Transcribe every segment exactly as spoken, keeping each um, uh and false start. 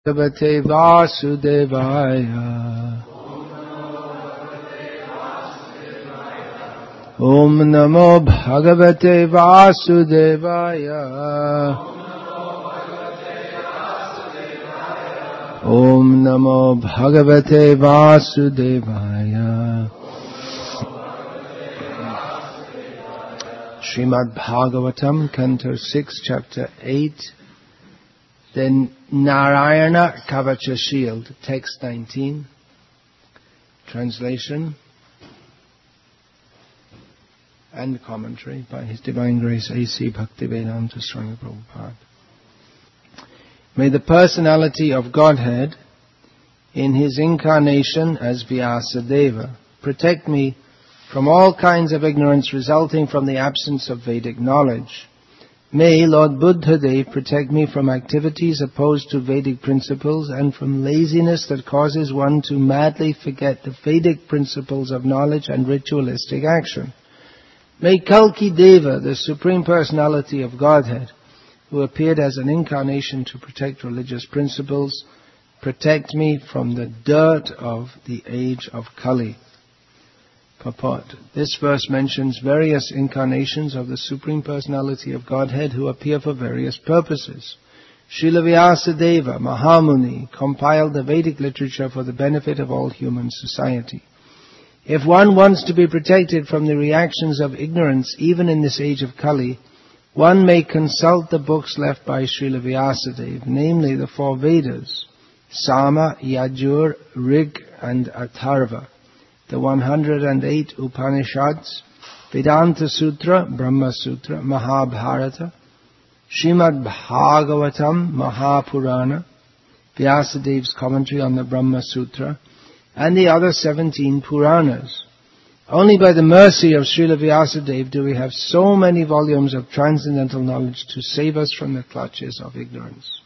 Bhagavate Vasudevaya. Om Namo Bhagavate Vasudevaya. Om Namo Bhagavate Vasudevaya. Srimad Bhagavatam, Canto six, Chapter eight. Then Narayana Kavacha Shield, Text nineteen. Translation and commentary by His Divine Grace A C Bhaktivedanta Swami Prabhupada. May the personality of Godhead in His incarnation as Vyasadeva protect me from all kinds of ignorance resulting from the absence of Vedic knowledge. May Lord Buddhadev protect me from activities opposed to Vedic principles and from laziness that causes one to madly forget the Vedic principles of knowledge and ritualistic action. May Kalki Deva, the Supreme Personality of Godhead, who appeared as an incarnation to protect religious principles, protect me from the dirt of the age of Kali. Purport. This verse mentions various incarnations of the Supreme Personality of Godhead who appear for various purposes. Srila Vyasadeva, Mahamuni, compiled the Vedic literature for the benefit of all human society. If one wants to be protected from the reactions of ignorance even in this age of Kali, one may consult the books left by Srila Vyasadeva, namely the four Vedas, Sama, Yajur, Rig and Atharva, the one hundred eight Upanishads, Vedanta Sutra, Brahma Sutra, Mahabharata, Srimad Bhagavatam, Mahapurana, Vyasadev's commentary on the Brahma Sutra, and the other seventeen Puranas. Only by the mercy of Srila Vyasadeva do we have so many volumes of transcendental knowledge to save us from the clutches of ignorance.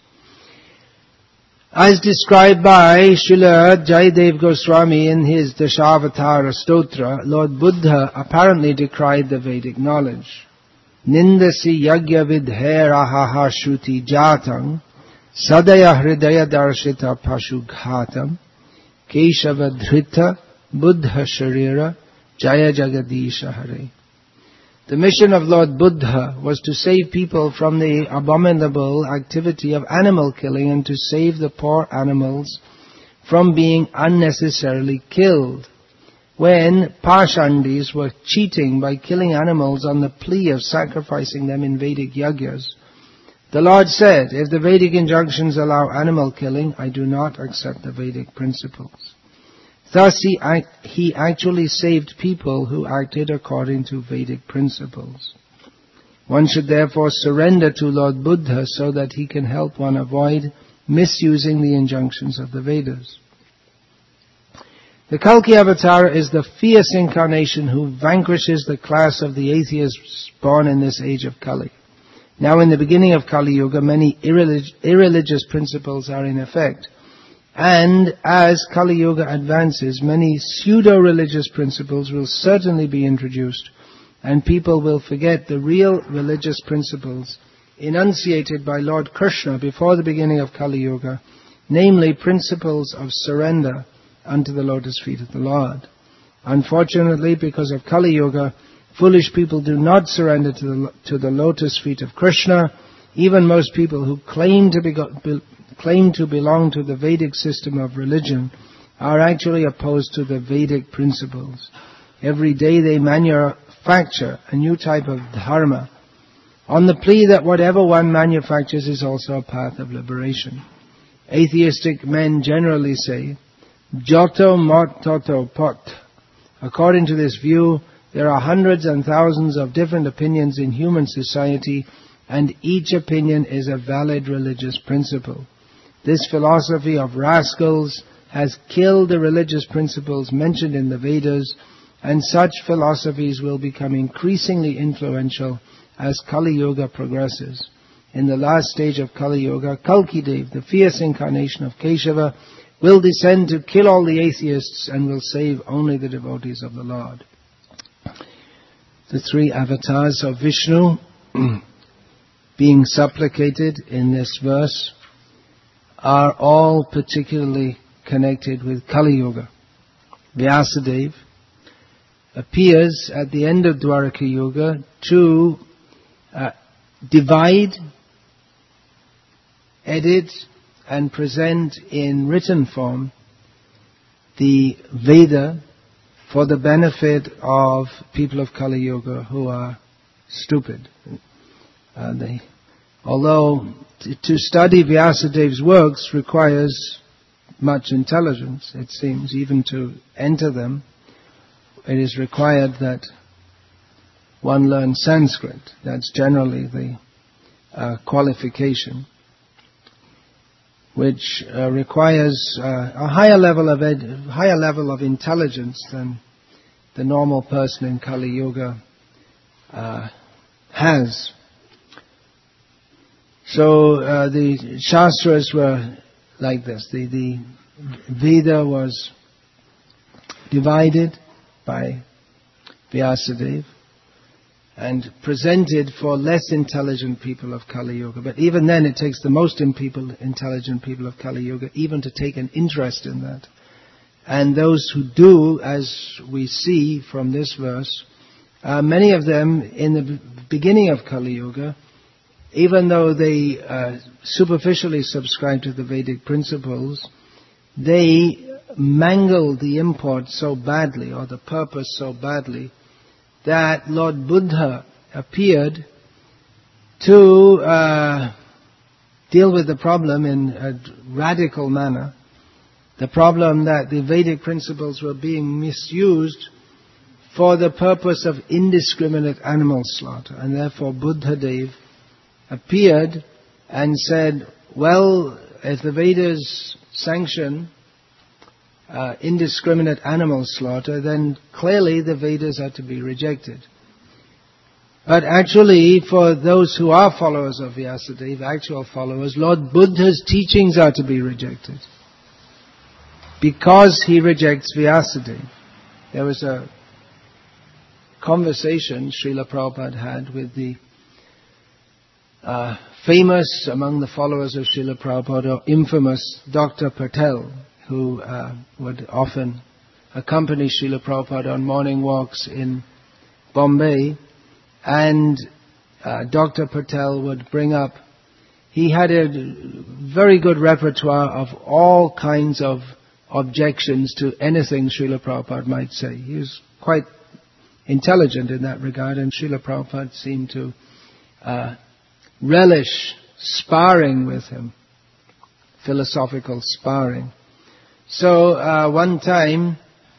As described by Srila Jayadev Goswami in his Dashavatara Stotra, Lord Buddha apparently decried the Vedic knowledge. Nindasi yagya vidherahaha shruti jatang sadaya hridaya darshita pashughatam keshava dhrita buddha sharira jaya jagadisha hare. The mission of Lord Buddha was to save people from the abominable activity of animal killing and to save the poor animals from being unnecessarily killed. When Pashandis were cheating by killing animals on the plea of sacrificing them in Vedic yagyas, the Lord said, if the Vedic injunctions allow animal killing, I do not accept the Vedic principles. Thus he, he actually saved people who acted according to Vedic principles. One should therefore surrender to Lord Buddha so that he can help one avoid misusing the injunctions of the Vedas. The Kalki Avatar is the fierce incarnation who vanquishes the class of the atheists born in this age of Kali. Now in the beginning of Kali Yuga, many irrelig- irreligious principles are in effect. And as Kali Yuga advances, many pseudo-religious principles will certainly be introduced, and people will forget the real religious principles enunciated by Lord Krishna before the beginning of Kali Yuga, namely principles of surrender unto the lotus feet of the Lord. Unfortunately, because of Kali Yuga, foolish people do not surrender to the, to the lotus feet of Krishna. Even most people who claim to be, be claim to belong to the Vedic system of religion are actually opposed to the Vedic principles. Every day they manufacture a new type of dharma on the plea that whatever one manufactures is also a path of liberation. Atheistic men generally say, Joto mot toto pot. According to this view, there are hundreds and thousands of different opinions in human society, and each opinion is a valid religious principle. This philosophy of rascals has killed the religious principles mentioned in the Vedas, and such philosophies will become increasingly influential as Kali Yuga progresses. In the last stage of Kali Yuga, Kalki Dev, the fierce incarnation of Keshava, will descend to kill all the atheists and will save only the devotees of the Lord. The three avatars of Vishnu being supplicated in this verse are all particularly connected with Kali Yuga. Vyasadeva appears at the end of Dwaraka Yuga to uh, divide, edit and present in written form the Veda for the benefit of people of Kali Yuga who are stupid. Uh, they, although t- to study Vyasadev's works requires much intelligence, it seems, even to enter them, it is required that one learn Sanskrit. That's generally the uh, qualification, which uh, requires uh, a higher level of ed- higher level of intelligence than the normal person in Kali Yuga uh, has. So uh, the Shastras were like this. The, the Veda was divided by Vyasadeva and presented for less intelligent people of Kali Yuga. But even then it takes the most in people, intelligent people of Kali Yuga even to take an interest in that. And those who do, as we see from this verse, uh, many of them in the b- beginning of Kali Yuga, even though they uh, superficially subscribe to the Vedic principles, they mangled the import so badly, or the purpose so badly, that Lord Buddha appeared to uh, deal with the problem in a radical manner. The problem that the Vedic principles were being misused for the purpose of indiscriminate animal slaughter. And therefore Buddha Dev appeared and said, well, if the Vedas sanction uh, indiscriminate animal slaughter, then clearly the Vedas are to be rejected. But actually, for those who are followers of Vyasadeva, actual followers, Lord Buddha's teachings are to be rejected, because he rejects Vyasadeva. There was a conversation Srila Prabhupada had with the uh, famous among the followers of Srila Prabhupada, or infamous Doctor Patel, who uh, would often accompany Srila Prabhupada on morning walks in Bombay. And uh, Doctor Patel would bring up, he had a very good repertoire of all kinds of objections to anything Srila Prabhupada might say. He was quite intelligent in that regard, and Srila Prabhupada seemed to uh, relish sparring with him, philosophical sparring. So uh, one time,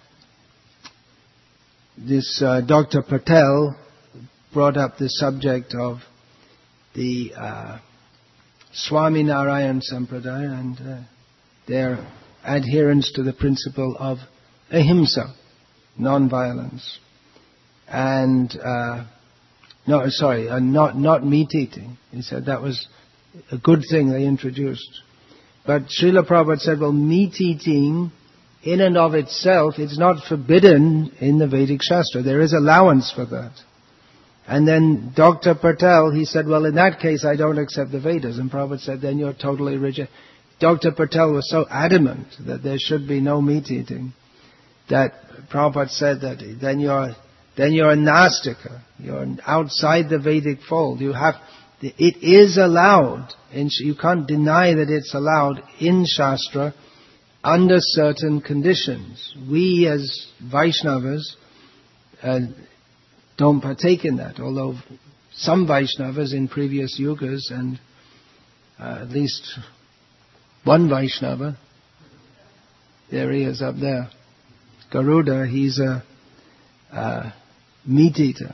this uh, Doctor Patel brought up the subject of the uh, Swaminarayan Sampradaya and uh, their adherence to the principle of ahimsa, non-violence, and uh, no, sorry, uh, not not meat eating. He said that was a good thing they introduced. But Srila Prabhupada said, well, meat eating in and of itself, it's not forbidden in the Vedic Shastra. There is allowance for that. And then Doctor Patel, he said, well, in that case, I don't accept the Vedas. And Prabhupada said, then you're totally reject. Doctor Patel was so adamant that there should be no meat eating that Prabhupada said that then you're then you're a Nastika. You're outside the Vedic fold. You have, it is allowed, and you can't deny that it's allowed in Shastra under certain conditions. We as Vaishnavas uh, don't partake in that, although some Vaishnavas in previous yugas, and uh, at least one Vaishnava, there he is up there, Garuda, he's a uh, meat eater.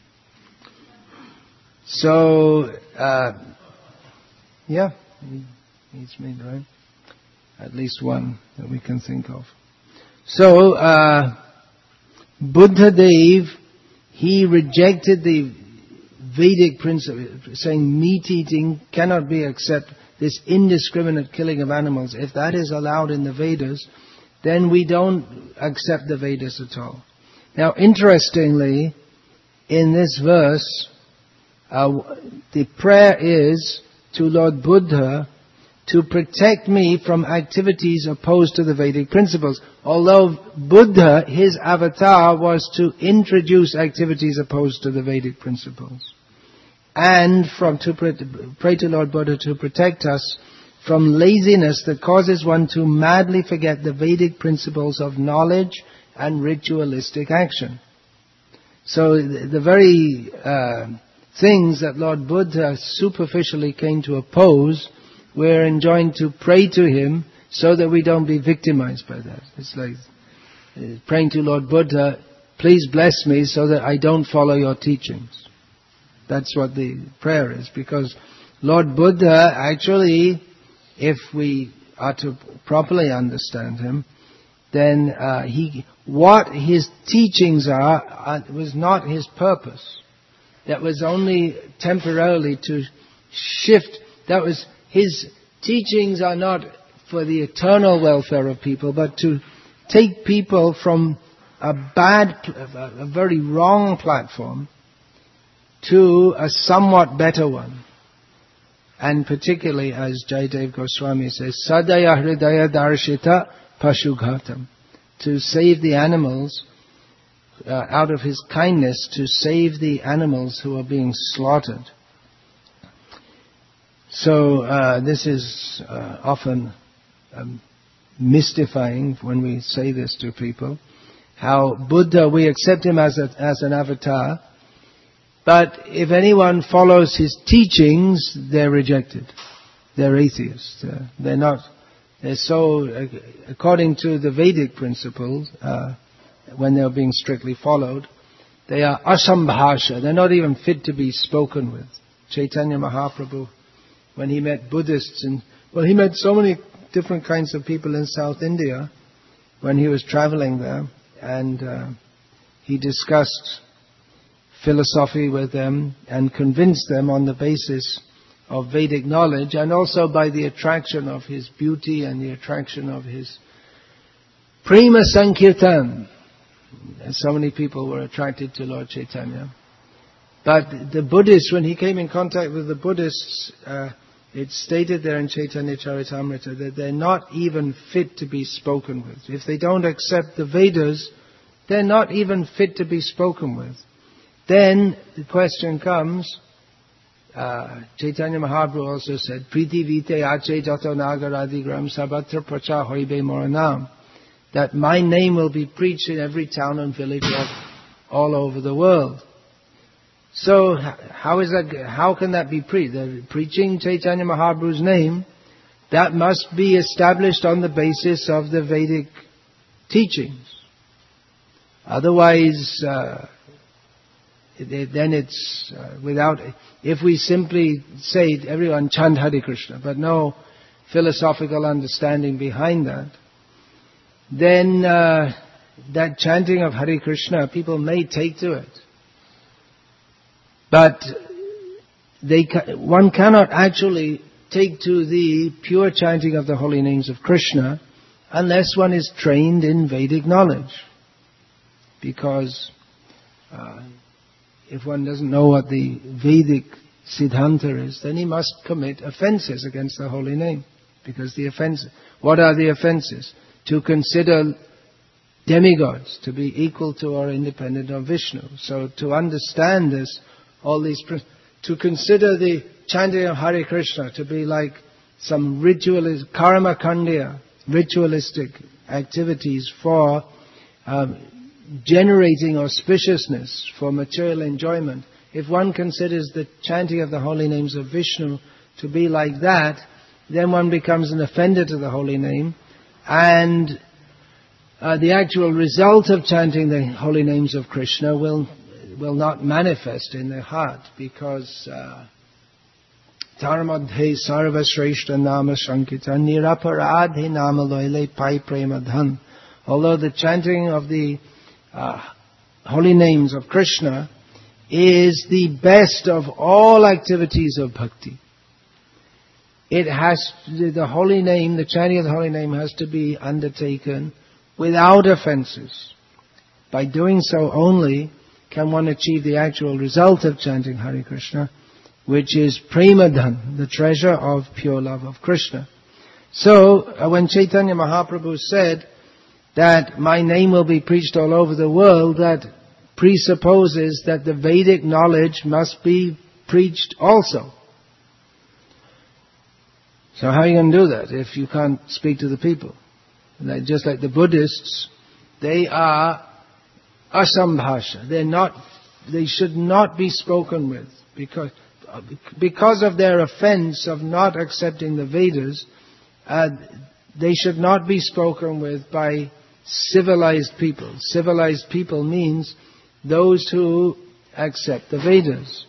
So, uh, yeah, he eats meat, right? At least one that we can think of. So, uh, Buddha Dev, he rejected the Vedic principle, saying meat eating cannot be accepted, this indiscriminate killing of animals. If that is allowed in the Vedas, then we don't accept the Vedas at all. Now, interestingly, in this verse, uh, the prayer is to Lord Buddha to protect me from activities opposed to the Vedic principles. Although Buddha, his avatar was to introduce activities opposed to the Vedic principles. And from to pray, pray to Lord Buddha to protect us from laziness that causes one to madly forget the Vedic principles of knowledge and ritualistic action. So the, the very uh, things that Lord Buddha superficially came to oppose, we're enjoined to pray to him so that we don't be victimized by that. It's like uh, praying to Lord Buddha, please bless me so that I don't follow your teachings. That's what the prayer is, because Lord Buddha actually, if we are to properly understand him, then uh, he, what his teachings are, uh, was not his purpose. That was only temporarily to shift. That was his teachings are not for the eternal welfare of people, but to take people from a bad, a very wrong platform to a somewhat better one. And particularly, as Jayadev Goswami says, Sadaya Hridaya Darshita Pashughatam, to save the animals, uh, out of his kindness, to save the animals who are being slaughtered. So uh, this is uh, often um, mystifying when we say this to people. How Buddha, we accept him as a, as an avatar, but if anyone follows his teachings, they're rejected. They're atheists. Uh, they're not. They're so, uh, according to the Vedic principles, uh, when they're being strictly followed, they are asambhasha. They're not even fit to be spoken with. Chaitanya Mahaprabhu, when he met Buddhists, and well, he met so many different kinds of people in South India when he was traveling there, and uh, he discussed philosophy with them and convinced them on the basis of Vedic knowledge, and also by the attraction of his beauty and the attraction of his Prema Sankirtan. And so many people were attracted to Lord Chaitanya. But the Buddhists, when he came in contact with the Buddhists, uh, it's stated there in Chaitanya Charitamrita that they're not even fit to be spoken with. If they don't accept the Vedas, they're not even fit to be spoken with. Then the question comes, uh, Chaitanya Mahaprabhu also said, Priti vite ache jato nagaradigram sabatra pracha hoibe moranam, that my name will be preached in every town and village all over the world. So how is that? How can that be preached? They're preaching Chaitanya Mahaprabhu's name. That must be established on the basis of the Vedic teachings. Otherwise, uh, then it's uh, without. If we simply say everyone chant Hare Krishna, but no philosophical understanding behind that, then uh, that chanting of Hare Krishna, people may take to it. But they, one cannot actually take to the pure chanting of the holy names of Krishna unless one is trained in Vedic knowledge. Because uh, if one doesn't know what the Vedic Siddhanta is, then he must commit offenses against the holy name. Because the offenses, what are the offenses? To consider demigods to be equal to or independent of Vishnu. So to understand this, all these, to consider the chanting of Hare Krishna to be like some ritualist, karma kandya, ritualistic activities for um, generating auspiciousness for material enjoyment. If one considers the chanting of the holy names of Vishnu to be like that, then one becomes an offender to the holy name, and uh, the actual result of chanting the holy names of Krishna will will not manifest in their heart, because Dharmadhe sarva shreshta nama shankita niraparadhe nama loile pai premadhan. Although the chanting of the uh, holy names of Krishna is the best of all activities of bhakti, it has to, the holy name, the chanting of the holy name has to be undertaken without offenses. By doing so only can one achieve the actual result of chanting Hare Krishna, which is premadhan, the treasure of pure love of Krishna. So, uh, when Chaitanya Mahaprabhu said that my name will be preached all over the world, that presupposes that the Vedic knowledge must be preached also. So how are you going to do that if you can't speak to the people? Like, just like the Buddhists, they are asambhasha. They're not, they should not be spoken with because, because of their offense of not accepting the Vedas. Uh, they should not be spoken with by civilized people. Civilized people means those who accept the Vedas.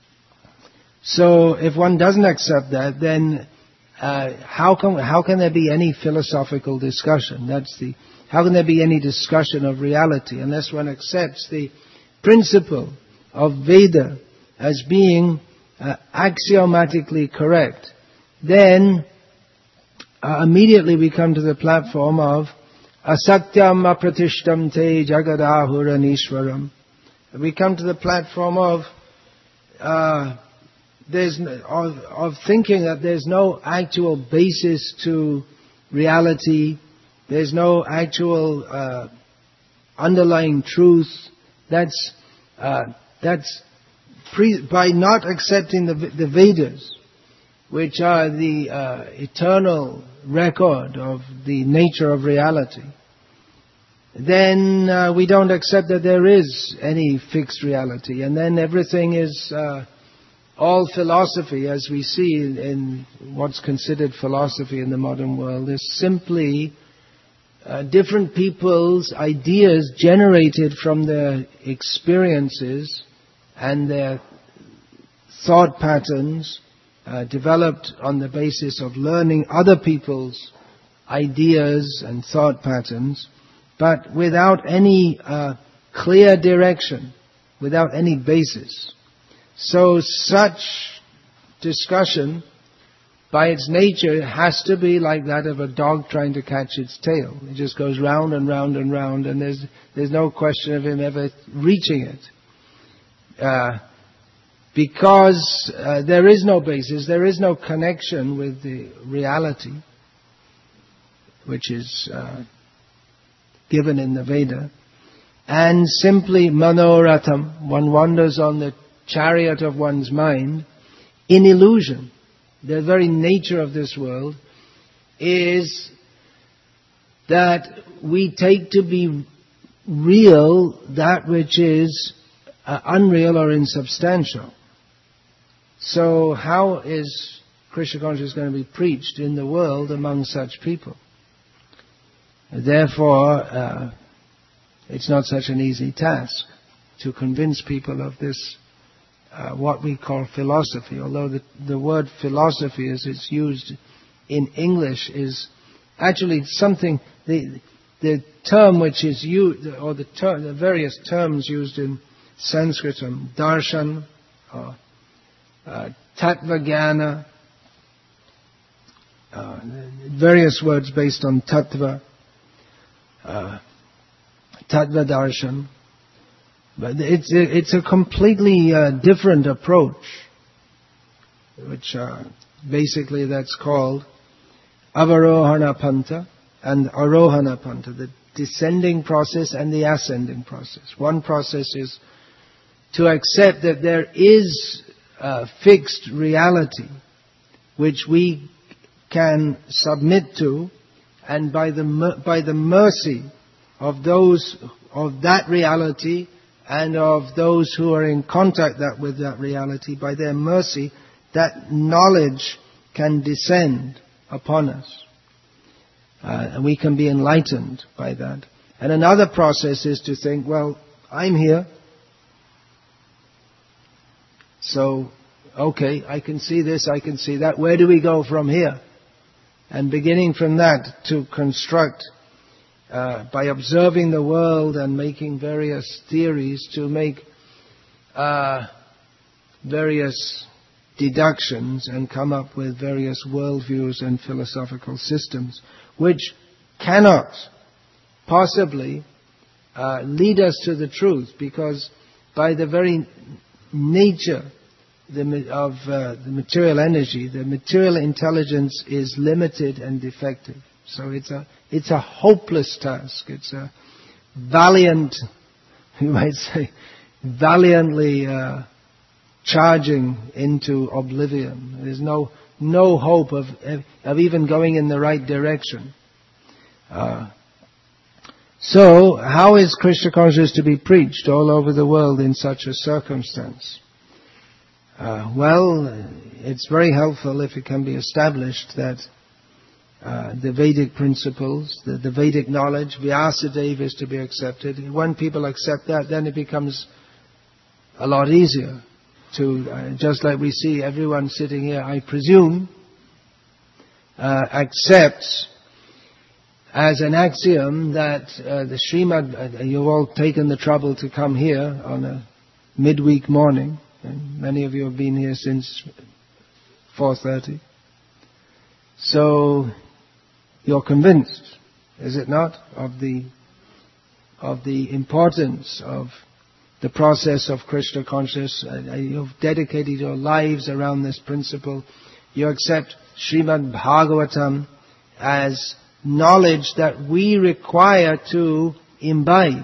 So if one doesn't accept that, then uh, how can how can there be any philosophical discussion? That's the how can there be any discussion of reality unless one accepts the principle of Veda as being uh, axiomatically correct? Then Uh, immediately we come to the platform of asatyam apratishtam te jagadahuranishwaram. We come to the platform of uh, there's of, of thinking that there's no actual basis to reality. There's no actual uh, underlying truth. That's uh, that's pre- by not accepting the, the Vedas, which are the uh, eternal record of the nature of reality, then uh, we don't accept that there is any fixed reality. And then everything is uh, all philosophy, as we see in, in what's considered philosophy in the modern world, is simply uh, different people's ideas generated from their experiences and their thought patterns, Uh, developed on the basis of learning other people's ideas and thought patterns, but without any uh, clear direction, without any basis. So such discussion, by its nature, has to be like that of a dog trying to catch its tail. It just goes round and round and round, and there's there's no question of him ever reaching it. Uh, Because uh, there is no basis, there is no connection with the reality, which is uh, given in the Veda, and simply manoratham, one wanders on the chariot of one's mind in illusion. The very nature of this world is that we take to be real that which is uh, unreal or insubstantial. So how is Krishna consciousness going to be preached in the world among such people? Therefore, uh, it's not such an easy task to convince people of this, uh, what we call philosophy. Although the, the word philosophy, as it's used in English, is actually something, the, the term which is used, or the, ter- the various terms used in Sanskritam, darshan, or Uh, tattva jnana, uh, various words based on tattva, uh, tattva darshan. But it's it's a completely uh, different approach, which uh, basically that's called avarohana pantha and arohana pantha, the descending process and the ascending process. One process is to accept that there is Uh, fixed reality which we can submit to, and by the by the mercy of those of that reality and of those who are in contact that with that reality, by their mercy, that knowledge can descend upon us, uh, and we can be enlightened by that. And another process is to think, well, I'm here. So, okay, I can see this, I can see that. Where do we go from here? And beginning from that to construct, uh, by observing the world and making various theories, to make uh, various deductions and come up with various worldviews and philosophical systems, which cannot possibly uh, lead us to the truth, because by the very nature, the, of uh, the material energy, the material intelligence is limited and defective. So it's a it's a hopeless task. It's a valiant, you might say, valiantly uh, charging into oblivion. There's no no hope of of even going in the right direction. Uh, so, how is Krishna consciousness to be preached all over the world in such a circumstance? Uh, well, it's very helpful if it can be established that uh, the Vedic principles, the, the Vedic knowledge, Vyasadeva is to be accepted. When people accept that, then it becomes a lot easier to, uh, just like we see everyone sitting here, I presume, uh, accepts as an axiom that uh, the Srimad, uh, you've all taken the trouble to come here on a midweek morning, and many of you have been here since four thirty. So you're convinced, is it not, of the of the importance of the process of Krishna consciousness. Uh, you've dedicated your lives around this principle. You accept Srimad Bhagavatam as knowledge that we require to imbibe.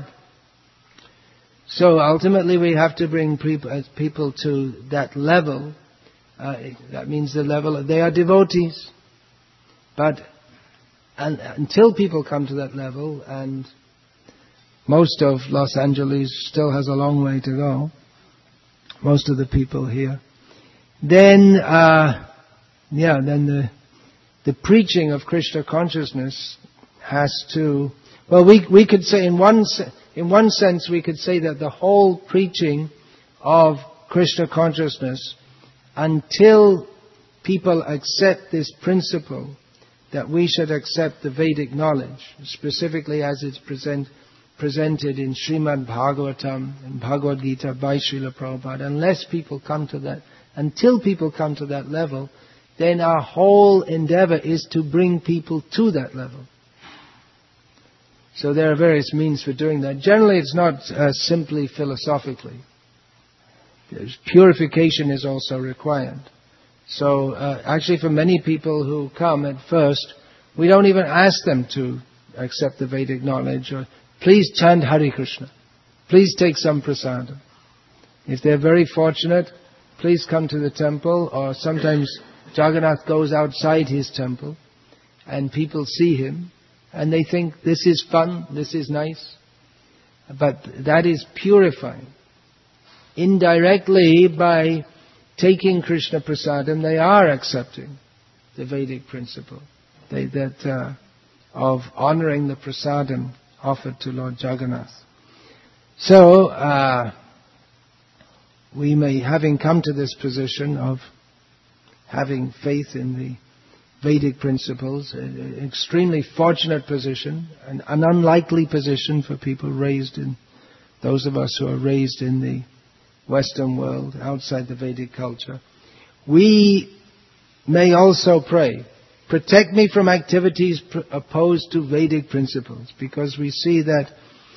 So ultimately we have to bring people to that level. Uh, that means the level, they are devotees. But and, until people come to that level, and most of Los Angeles still has a long way to go, most of the people here, then, uh, yeah, then the the preaching of Krishna consciousness has to, well, we we could say in one in one sense we could say that the whole preaching of Krishna consciousness, until people accept this principle that we should accept the Vedic knowledge, specifically as it's present, presented in Srimad Bhagavatam and Bhagavad Gita by Srila Prabhupada, unless people come to that, until people come to that level, then our whole endeavor is to bring people to that level. So there are various means for doing that. Generally it's not uh, simply philosophically. There's purification is also required. So uh, actually for many people who come at first, we don't even ask them to accept the Vedic knowledge, or please chant Hare Krishna. Please take some prasadam. If they're very fortunate, please come to the temple, or sometimes Jagannath goes outside his temple and people see him and they think this is fun, this is nice. But that is purifying. Indirectly, by taking Krishna prasadam, they are accepting the Vedic principle they, that uh, of honoring the prasadam offered to Lord Jagannath. So, uh, we may, having come to this position of having faith in the Vedic principles, an extremely fortunate position, an, an unlikely position for people raised in, those of us who are raised in the Western world, outside the Vedic culture. We may also pray, protect me from activities pr- opposed to Vedic principles, because we see that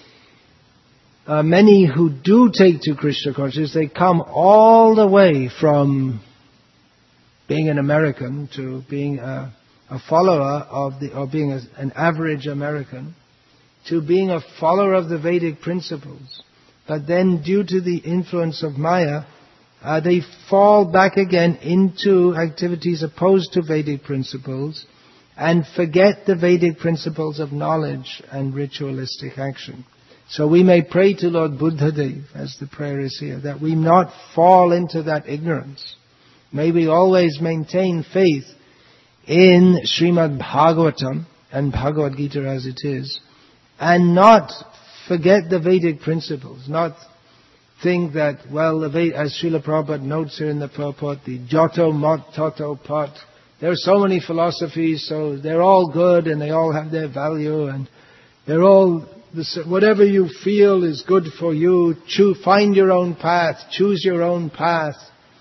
uh, many who do take to Krishna consciousness, they come all the way from being an American to being a, a follower of the, or being a, an average American, to being a follower of the Vedic principles. But then due to the influence of Maya, uh, they fall back again into activities opposed to Vedic principles and forget the Vedic principles of knowledge and ritualistic action. So we may pray to Lord Buddhadev, as the prayer is here, that we not fall into that ignorance. May we always maintain faith in Srimad Bhagavatam and Bhagavad Gita as it is, and not forget the Vedic principles, not think that, well, the Ved- as Srila Prabhupada notes here in the purport, the Joto Mot Toto Pot, there are so many philosophies, so they're all good and they all have their value, and they're all, the, whatever you feel is good for you, choose, find your own path, choose your own path.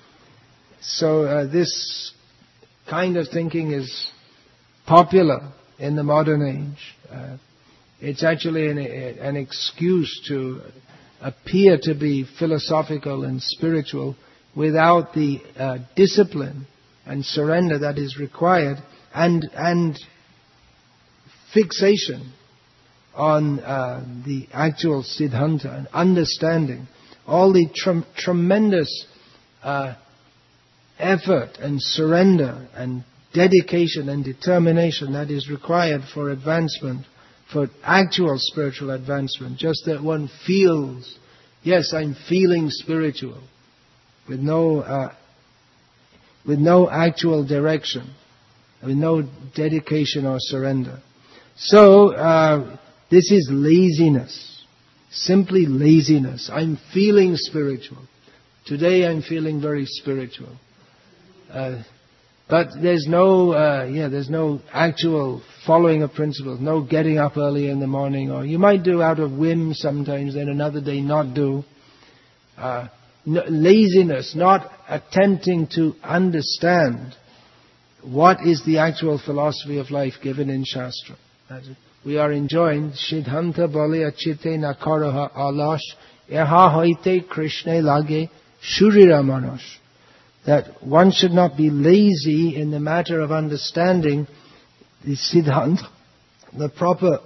So uh, this kind of thinking is popular in the modern age. Uh, it's actually an, an excuse to appear to be philosophical and spiritual, without the uh, discipline and surrender that is required, and and fixation on uh, the actual Siddhanta and understanding all the tre- tremendous uh, effort and surrender and dedication and determination that is required for advancement, for actual spiritual advancement. Just that one feels, yes, I'm feeling spiritual, with no uh, with no actual direction, with no dedication or surrender. So uh, this is laziness, simply laziness. I'm feeling spiritual. Today I'm feeling very spiritual. Uh, but there's no, uh, yeah, there's no actual following of principles, no getting up early in the morning, or you might do out of whim sometimes, then another day not do. Uh, no, laziness, not attempting to understand what is the actual philosophy of life given in Shastra. We are enjoined, Siddhanta bale achite nakaraha alash eha hoite krishna lage shurira manosh. That one should not be lazy in the matter of understanding the Siddhanta, the proper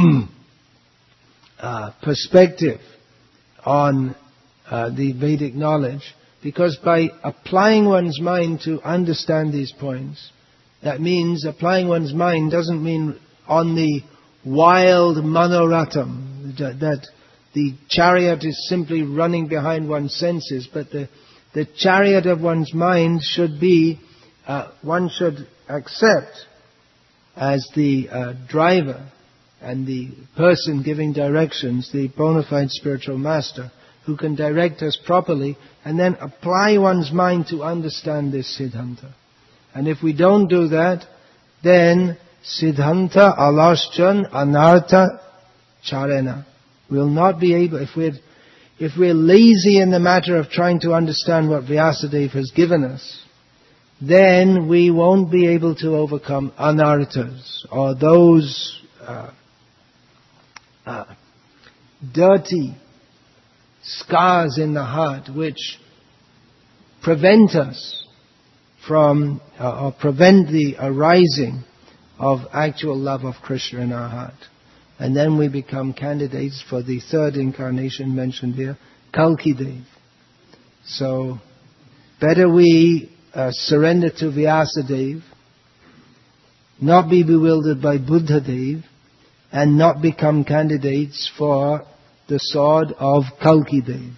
uh, perspective on uh, the Vedic knowledge, because by applying one's mind to understand these points, that means applying one's mind doesn't mean on the wild manoratham, that, that the chariot is simply running behind one's senses, but the, the chariot of one's mind should be, uh, one should accept as the uh, driver and the person giving directions, the bona fide spiritual master, who can direct us properly, and then apply one's mind to understand this Siddhanta. And if we don't do that, then Siddhanta alashjan anartha charena. We'll not be able, if we're, if we're lazy in the matter of trying to understand what Vyasadeva has given us, then we won't be able to overcome anarthas, or those uh, uh, dirty scars in the heart which prevent us from, uh, or prevent the arising of actual love of Krishna in our heart. And then we become candidates for the third incarnation mentioned here, Kalki Dev. So, better we uh, surrender to Vyasadeva, not be bewildered by Buddha Dev, and not become candidates for the sword of Kalki Dev.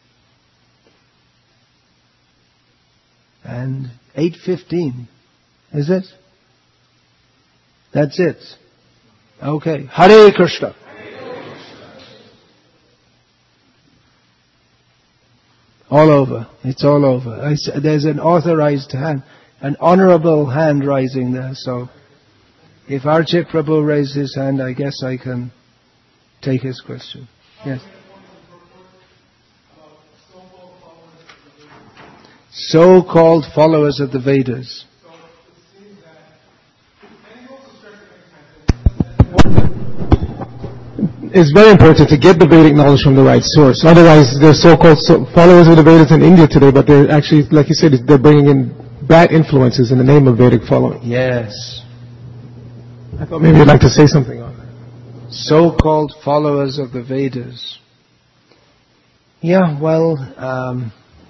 And eight fifteen, is it? That's it. Okay. Hare Krishna. All over. It's all over. I, there's an authorized hand, an honorable hand rising there. So, if Archit Prabhu raised his hand, I guess I can take his question. Yes. So-called followers of the Vedas. It's very important to get the Vedic knowledge from the right source. Otherwise, there's so-called followers of the Vedas in India today, but they're actually, like you said, they're bringing in bad influences in the name of Vedic following. Yes. I thought maybe you'd like to say something on that. So-called followers of the Vedas. Yeah, well, um,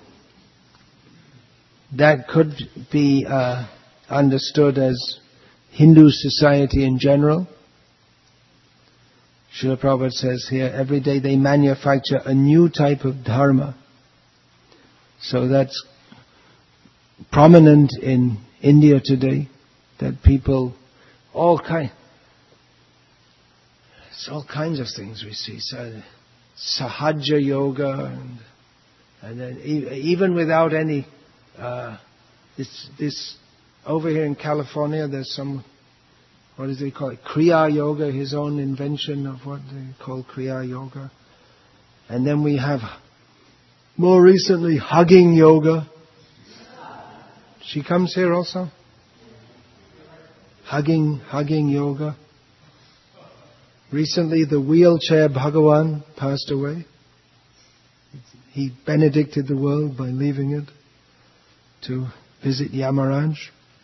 that could be uh, understood as Hindu society in general. Srila Prabhupada says here, every day they manufacture a new type of dharma. So that's prominent in India today, that people, all kind, it's all kinds of things we see. So, Sahaja yoga, and, and then even without any, uh, this, this, over here in California, there's some, what does he call it? Kriya Yoga, his own invention of what they call Kriya Yoga. And then we have, more recently, hugging yoga. She comes here also? Hugging, hugging yoga. Recently, the wheelchair Bhagavan passed away. He benedicted the world by leaving it. to visit Yamaraj.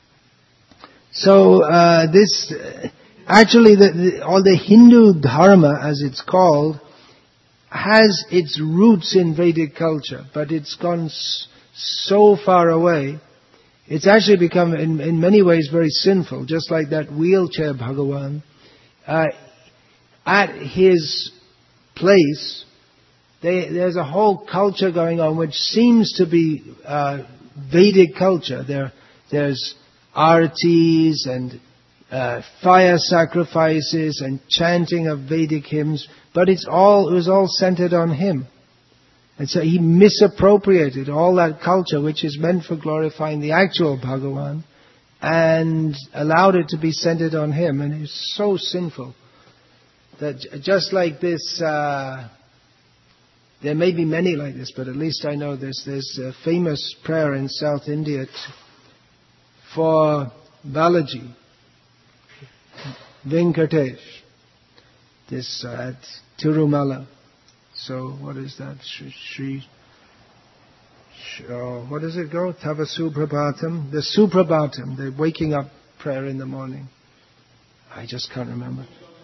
So uh, this, actually the, the, all the Hindu Dharma, as it's called, has its roots in Vedic culture, but it's gone s- so far away. It's actually become, in, in many ways, very sinful, just like that wheelchair Bhagavan. Uh, at his place, they, there's a whole culture going on which seems to be uh, Vedic culture. There, there's artis and uh, fire sacrifices and chanting of Vedic hymns, but it's all it was all centered on him. And so he misappropriated all that culture which is meant for glorifying the actual Bhagavan and allowed it to be centered on him. And it's so sinful that just like this, uh, there may be many like this, but at least I know there's, there's a famous prayer in South India t- for Balaji, Venkatesh, this uh, at Tirumala. So what is that? Shri, Shri, Shri oh, what does it go? Tava Suprabhatam. The Suprabhatam, the waking up prayer in the morning. I just can't remember.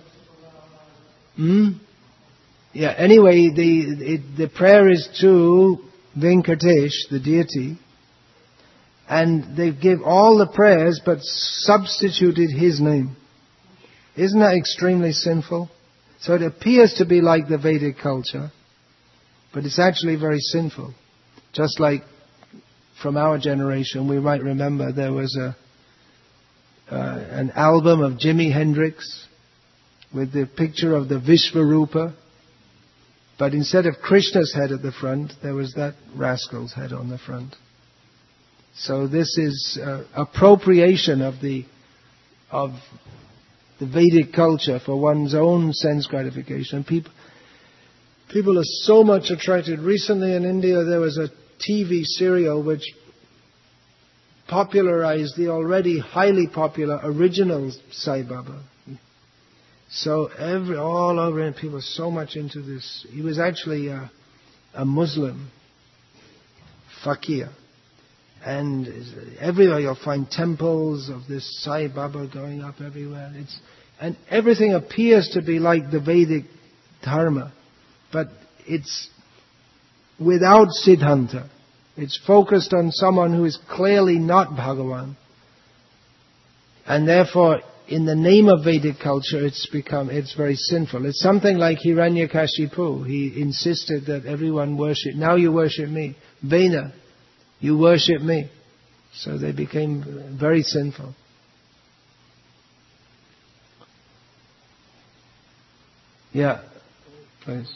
Hmm? Yeah, anyway, the, it, the prayer is to Venkatesh, the deity, and they give all the prayers but substituted his name. Isn't that extremely sinful? So it appears to be like the Vedic culture, but it's actually very sinful. Just like from our generation, we might remember there was a uh, an album of Jimi Hendrix with the picture of the Vishvarupa, but instead of Krishna's head at the front, there was that rascal's head on the front. So this is uh, appropriation of the of the Vedic culture for one's own sense gratification. People, people are so much attracted. Recently in India there was a T V serial which popularized the already highly popular original Sai Baba. So every, all over, and people are so much into this. He was actually a, a Muslim fakir. And everywhere you'll find temples of this Sai Baba going up everywhere. It's, and everything appears to be like the Vedic Dharma, but it's without Siddhanta. It's focused on someone who is clearly not Bhagavan. And therefore, in the name of Vedic culture, it's become, it's very sinful. It's something like Hiranyakashipu. He insisted that everyone worship, now you worship me. Vena, you worship me. So they became very sinful. Yeah, please.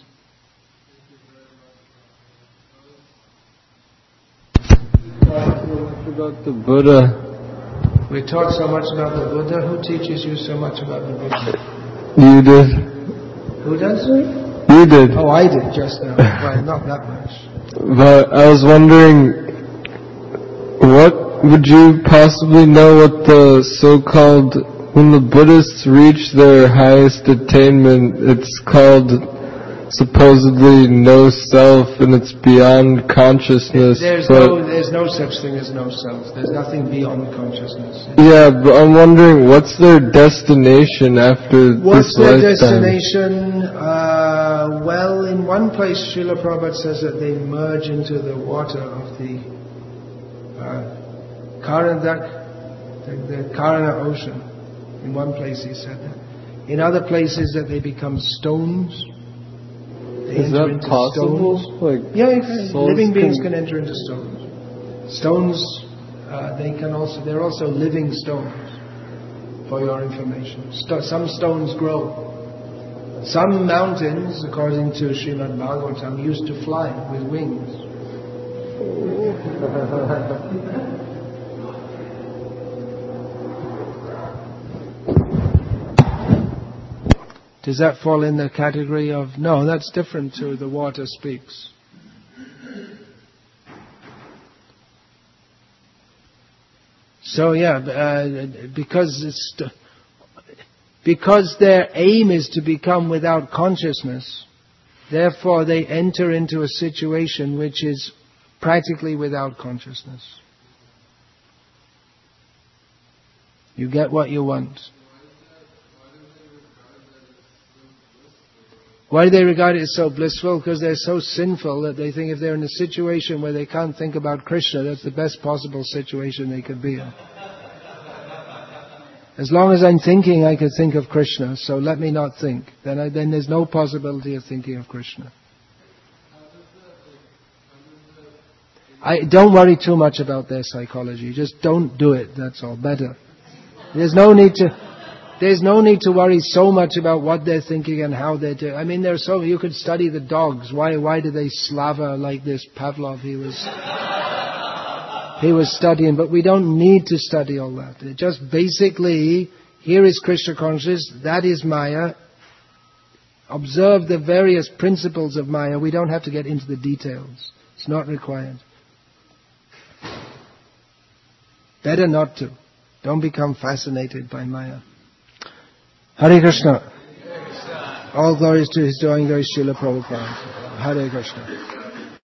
About the Buddha. We talk so much about the Buddha. Who teaches you so much about the Buddha? You did. Who does? You did. Oh, I did just now. Well, not that much. But I was wondering, what would you possibly know what the so-called, when the Buddhists reach their highest attainment, it's called supposedly no self, and it's beyond consciousness. There's but no, there's no such thing as no self. There's nothing beyond consciousness. Yeah, but I'm wondering, what's their destination after What's this their lifetime? destination? Uh, well, in one place, Srila Prabhupada says that they merge into the water of the uh, Karanak, the, the Karana ocean. In one place he said that. In other places that they become stones. They Is enter that into possible? stones. Like, yeah, yeah, souls living beings can... can enter into stones. Stones, uh, they can also, they're also living stones, for your information. St- some stones grow. Some mountains, according to Srimad Bhagavatam, used to fly with wings. Does that fall in the category of... No, that's different to the water speaks. So yeah, uh, because it's... Because their aim is to become without consciousness, therefore they enter into a situation which is practically without consciousness. You get what you want. Why do they regard it as so blissful? Because they're so sinful that they think if they're in a situation where they can't think about Krishna, that's the best possible situation they could be in. As long as I'm thinking, I could think of Krishna, so let me not think. Then, I, then there's no possibility of thinking of Krishna. I don't worry too much about their psychology. Just don't do it. That's all. Better. There's no need to. There's no need to worry so much about what they're thinking and how they're doing. I mean, there's so you could study the dogs. Why? Why do they slaver like this? Pavlov, he was. He was studying, but we don't need to study all that. It just basically, here is Krishna consciousness. That is Maya. Observe the various principles of Maya. We don't have to get into the details. It's not required. Better not to. Don't become fascinated by Maya. Hare Krishna. All glories to His Divine Grace, Srila Prabhupada. Hare Krishna.